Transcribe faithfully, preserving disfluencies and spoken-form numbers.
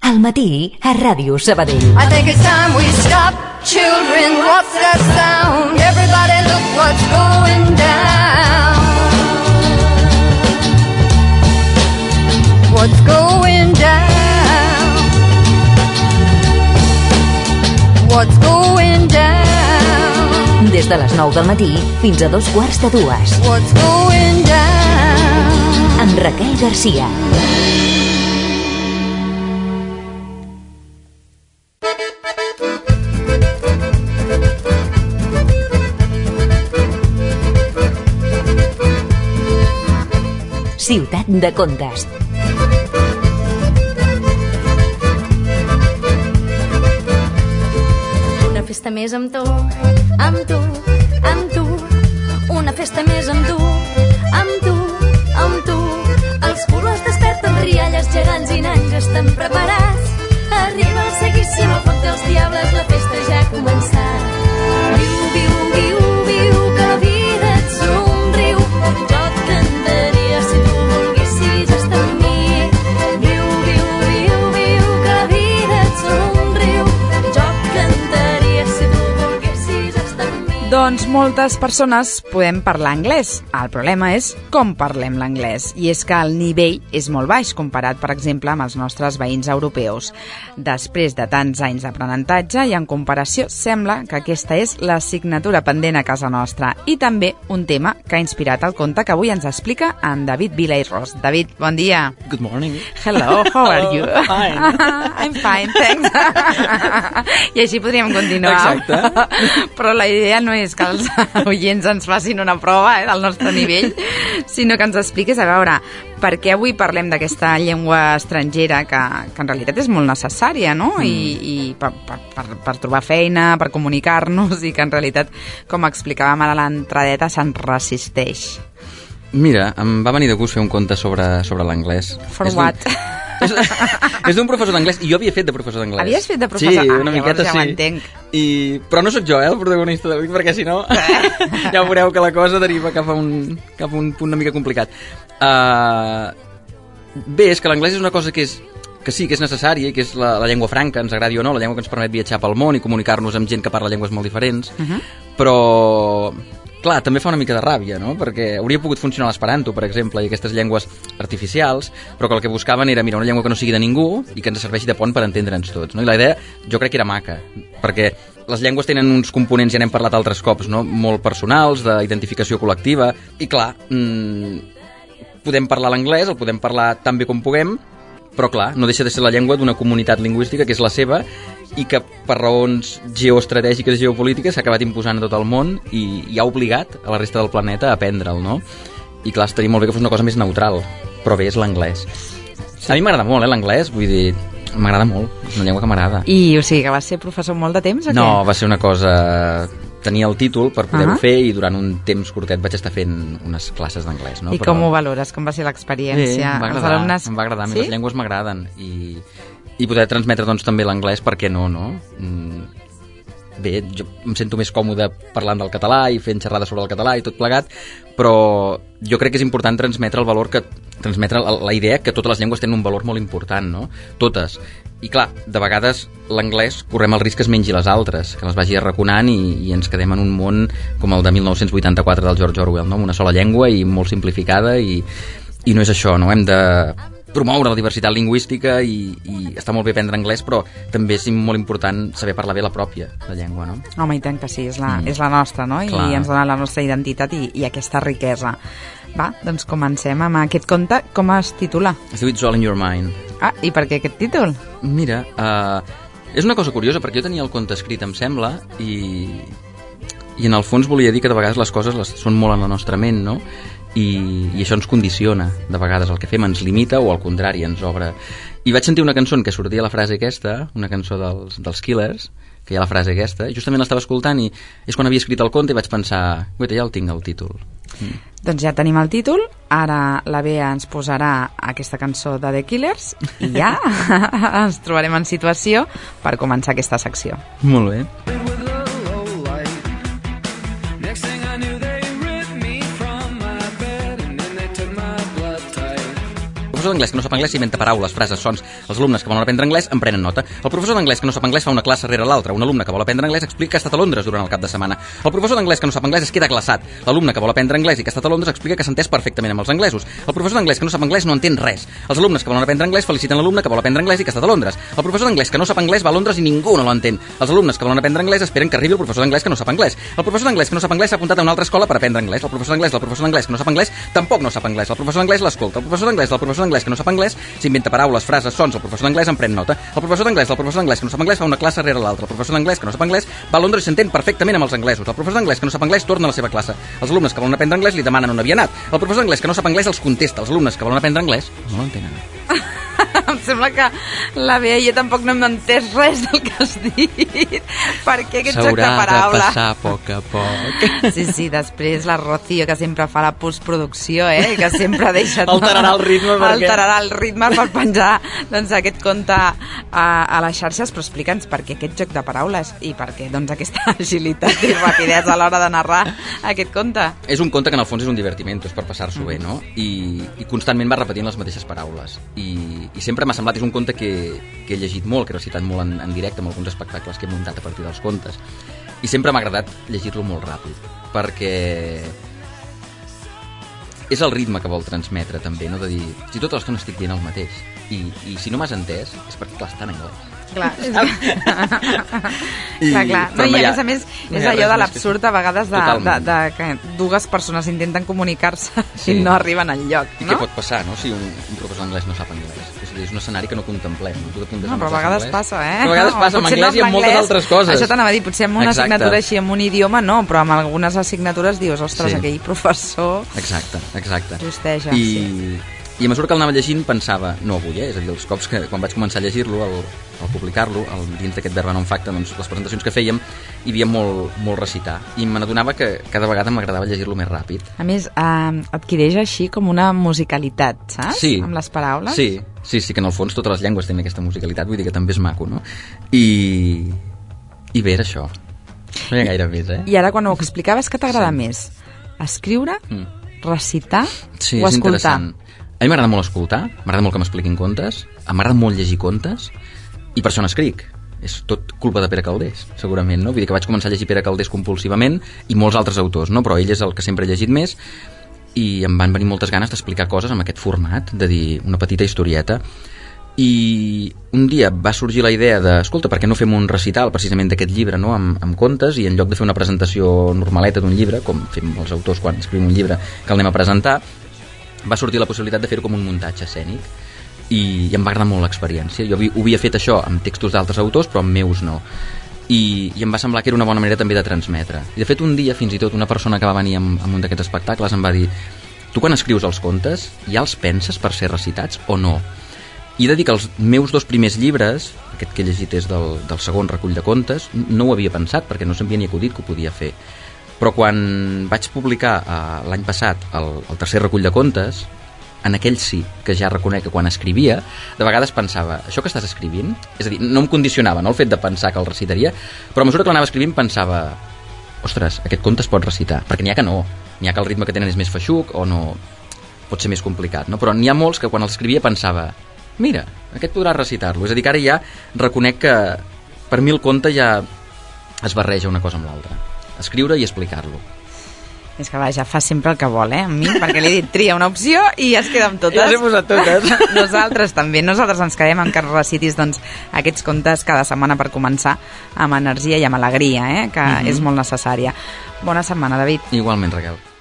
Al matí, a Ràdio Sabadell. I think it's time we stop. Children, what's that sound? Everybody look what's going down. What's going down? What's going down? Des de les nou del matí fins a dos quarts de dues. What's going down? Amb Raquel Garcia. Ciutat de contes. Una festa més amb tu, amb tu, amb tu. Una festa més amb tu, amb tu, amb tu. Els colors desperten rialles, gegants i nans estan preparats. Arriba el seguíssim al foc dels diables, la festa ja ha començat. Viu, viu, viu, viu, que la vida et somriu. Jo et cantaria si tu volguessis estar amb mi. Viu, viu, viu, viu, que la vida et somriu. Jo et cantaria si tu volguessis estar amb mi. Doncs moltes persones podem parlar anglès. El problema és com parlem l'anglès. I és que el nivell és molt baix comparat, per exemple, amb els nostres veïns europeus. Després de tants anys d'aprenentatge i en comparació, sembla que aquesta és l'assignatura pendent a casa nostra. I també un tema que ha inspirat el conte que avui ens explica en David Vila i Ros. David, bon dia. Good morning. Hello, how are you? Fine. I'm fine, thanks. I així podríem continuar. Exacte. Però la idea no és que els oients ens facin una prova eh, del nostre nivell, sinó que ens expliquis, a veure, per què avui parlem d'aquesta llengua estrangera que, que en realitat és molt necessària, no? Mm. I, i per, per, per, per trobar feina, per comunicar-nos, i que en realitat, com explicàvem ara a l'entradeta, se'n resisteix. Mira, em va venir de gust fer un conte sobre, sobre l'anglès. For és what? És, és d'un professor d'anglès, i jo havia fet de professor d'anglès. Havies fet de professor? Sí, ah, una miqueta ja sí. ho entenc. I... Però no sóc jo, eh, el protagonista d'avui, perquè si no ja veureu que la cosa deriva cap a un, cap a un punt una mica complicat. Uh... Bé, és que l'anglès és una cosa que és que sí, que és necessària i que és la, la llengua franca, ens agradi o no, la llengua que ens permet viatjar pel món i comunicar-nos amb gent que parla llengües molt diferents, uh -huh. però... Clar, també fa una mica de ràbia, no? Perquè hauria pogut funcionar l'esperanto, per exemple, i aquestes llengües artificials, però que el que buscaven era, mira, una llengua que no sigui de ningú i que ens serveixi de pont per entendre'ns tots, no? I la idea, jo crec que era maca, perquè les llengües tenen uns components, ja n'hem parlat altres cops, no? Molt personals, d'identificació col·lectiva, i clar, mmm, podem parlar l'anglès, el podem parlar tan bé com puguem, però clar, no deixa de ser la llengua d'una comunitat lingüística que és la seva i que per raons geoestratègiques i geopolítiques s'ha acabat imposant a tot el món i, i ha obligat a la resta del planeta a aprendre'l, no? I clar, estaria molt bé que fos una cosa més neutral, però bé, és l'anglès. Sí. A mi m'agrada molt, eh, l'anglès, vull dir, m'agrada molt, és una llengua que m'agrada. I, o sigui, que vas ser professor molt de temps o què? No, va ser una cosa... Tenia el títol per poder-ho uh -huh. fer i durant un temps curtet vaig estar fent unes classes d'anglès, no? I Però... com ho valores? Com va ser l'experiència? Bé, em va agradar, alumnes... em va agradar. A mi sí? les llengües m'agraden i, i poder transmetre doncs també l'anglès, per què no, no? Mm, bé, jo em sento més còmode parlant del català i fent xerrades sobre el català i tot plegat, però jo crec que és important transmetre el valor que transmetre la, la idea que totes les llengües tenen un valor molt important, no? Totes. I clar, de vegades l'anglès correm el risc que es mengi les altres, que les vagi arraconant i, i ens quedem en un món com el de mil nou-cents vuitanta-quatre del George Orwell, no? Amb una sola llengua i molt simplificada i, i no és això, no? Hem de promoure la diversitat lingüística i, i està molt bé aprendre anglès, però també és molt important saber parlar bé la pròpia, la llengua, no? Home, i tant que sí, és la, Mm. és la nostra, no? Clar. I ens dona la nostra identitat i, i aquesta riquesa. Va, doncs comencem amb aquest conte. Com es titula? Es diu It's All in Your Mind. Ah, i per què aquest títol? Mira, uh, és una cosa curiosa, perquè jo tenia el conte escrit, em sembla, i, i en el fons volia dir que de vegades les coses les, són molt en la nostra ment, no? I, i això ens condiciona, de vegades el que fem ens limita o al contrari ens obre. I vaig sentir una cançó en què sortia la frase aquesta, una cançó dels, dels Killers, que hi ha la frase aquesta, i justament l'estava escoltant i és quan havia escrit el conte i vaig pensar, guaita, ja el tinc, el títol. Mm. Doncs ja tenim el títol, ara la Bea ens posarà aquesta cançó de The Killers i ja ens trobarem en situació per començar aquesta secció. Molt bé. professor d'anglès que no sap anglès s'inventa paraules, frases, sons. Els alumnes que volen aprendre anglès en prenen nota. El professor d'anglès que no sap anglès fa una classe rere l'altra. Un alumne que vol aprendre anglès explica que ha estat a Londres durant el cap de setmana. El professor d'anglès que no sap anglès es queda glaçat. L'alumne que vol aprendre anglès i que ha estat a Londres explica que s'ha entès perfectament amb els anglesos. El professor d'anglès que no sap anglès no entén res. Els alumnes que volen aprendre anglès feliciten l'alumne que vol aprendre anglès i que ha estat a Londres. El professor d'anglès que no sap anglès va a Londres i ningú no l'entén. Els alumnes que volen aprendre anglès esperen que arribi el professor d'anglès que no sap anglès. El professor d'anglès que no sap anglès s'ha apuntat a una altra escola per aprendre anglès. El professor d'anglès del professor d'anglès que no sap anglès tampoc no sap anglès. El professor d'anglès l'escolta. El professor d'anglès del professor d'anglès que no sap anglès s'inventa paraules, frases, sons. El professor d'anglès en pren nota. El professor d'anglès del professor d'anglès que no sap anglès fa una classe rere l'altra. El professor d'anglès que no sap anglès va a Londres i s'entén perfectament amb els anglesos. El professor d'anglès que no sap anglès torna a la seva classe. Els alumnes que volen aprendre anglès li demanen on havia anat. El professor d'anglès que no sap anglès els contesta. Els alumnes que volen aprendre anglès no l'entenen. Em sembla que la Bea i jo tampoc no hem entès res del que has dit. Per què aquest joc de paraules? S'haurà de passar a poc a poc. Sí, sí, després la Rocío, que sempre fa la postproducció, eh? Que sempre deixa... Alterarà el ritme perquè... Alterarà el ritme per penjar doncs, aquest conte a, a les xarxes, però explica'ns per què aquest joc de paraules i per què doncs, aquesta agilitat i rapidesa a l'hora de narrar aquest conte. És un conte que en el fons és un divertiment, és per passar-s'ho mm. bé, no? I, I constantment va repetint les mateixes paraules. I, i sempre m'ha semblat, és un conte que, que he llegit molt, que he recitat molt en, en directe amb alguns espectacles que he muntat a partir dels contes, i sempre m'ha agradat llegir-lo molt ràpid, perquè és el ritme que vol transmetre també, no? De dir, si tota l'estona estic dient el mateix i, i si no m'has entès és perquè clar, està en anglès. Clar, és... I, clar, clar. No, i a més a més és no allò de l'absurd a vegades de, de, de que dues persones intenten comunicar-se sí. i no arriben al lloc, no? I què pot passar, no? Si un, un professor d'anglès no sap anglès? És a dir, és un escenari que no contemplem. Tu no, però a vegades anglès. Passa, eh? Però a vegades passa amb anglès no i amb moltes altres coses. Això t'anava a dir, potser amb una Exacte. assignatura així, amb un idioma, no, però amb algunes assignatures dius, ostres, sí. aquell professor... Exacte, exacte. Justeja, I... sí. I a mesura que el anava llegint pensava, no avui, eh? És a dir, els cops que quan vaig començar a llegir-lo, al, al publicar-lo, al, dins d'aquest Verba non facta, doncs les presentacions que fèiem, hi havia molt, molt recitar. I me n'adonava que cada vegada m'agradava llegir-lo més ràpid. A més, eh, adquireix així com una musicalitat, saps? Sí. Amb les paraules. Sí, sí, sí, que en el fons totes les llengües tenen aquesta musicalitat, vull dir que també és maco, no? I, i bé, era això. No hi ha gaire més, eh? I ara quan ho explicaves, què t'agrada sí. més? Escriure, mm. recitar sí, o és escoltar? Interessant. A mi m'agrada molt escoltar, m'agrada molt que m'expliquin contes, m'agrada molt llegir contes, i per això n'escric. És tot culpa de Pere Calders, segurament, no? Vull dir que vaig començar a llegir Pere Calders compulsivament, i molts altres autors, no? Però ell és el que sempre he llegit més, i em van venir moltes ganes d'explicar coses amb aquest format, de dir una petita historieta, i un dia va sorgir la idea de, escolta, per què no fem un recital precisament d'aquest llibre, no? amb, amb contes, i en lloc de fer una presentació normaleta d'un llibre, com fem els autors quan escrivim un llibre que el anem a presentar, va sortir la possibilitat de fer-ho com un muntatge escènic i, i em va agradar molt l'experiència. Jo ho havia fet això amb textos d'altres autors, però amb meus no. I, I em va semblar que era una bona manera també de transmetre. I de fet un dia, fins i tot, una persona que va venir amb, amb un d'aquests espectacles em va dir, tu quan escrius els contes ja els penses per ser recitats o no? I he de dir que els meus dos primers llibres, aquest que he llegit és del, del segon recull de contes, no ho havia pensat perquè no s'havia ni acudit que ho podia fer. Però quan vaig publicar eh, l'any passat el, el tercer recull de contes, en aquell sí que ja reconec que quan escrivia, de vegades pensava, això que estàs escrivint, és a dir, no em condicionava, no, el fet de pensar que el recitaria, però a mesura que l'anava escrivint pensava, ostres, aquest conte es pot recitar, perquè n'hi ha que no, n'hi ha que el ritme que tenen és més feixuc o no, pot ser més complicat, no? Però n'hi ha molts que quan els escrivia pensava, mira, aquest podrà recitar-lo, és a dir, que ara ja reconec que per mi el conte ja es barreja una cosa amb l'altra. Escriure i explicar-lo. És que vaja, fa sempre el que vol, eh, amb mi, perquè li he dit tria una opció i ja es queda amb totes. Ja les he posat totes. Nosaltres també, nosaltres ens quedem amb que recitis doncs, aquests contes cada setmana per començar amb energia i amb alegria, eh, que mm-hmm. és molt necessària. Bona setmana, David. Igualment, Raquel.